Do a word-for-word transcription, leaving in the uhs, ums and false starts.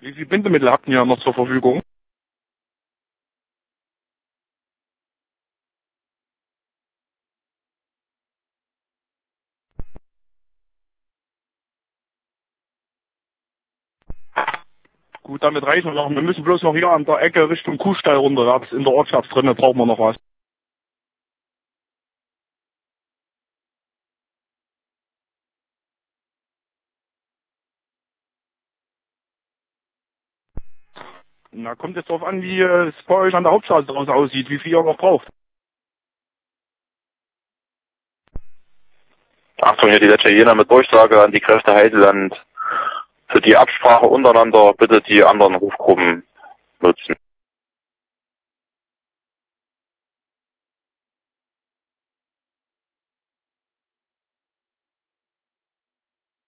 Wie viel Bindemittel habt ihr noch zur Verfügung? Gut, damit reichen wir noch. Wir müssen bloß noch hier an der Ecke Richtung Kuhstall runter. Da ist in der Ortschaft drin, da brauchen wir noch was. Na, kommt jetzt drauf an, wie es bei euch an der Hauptstraße draußen aussieht, wie viel ihr noch braucht. Achtung, hier die letzte Jena mit Durchsage an die Kräfte Heideland. Für die Absprache untereinander bitte die anderen Rufgruppen nutzen.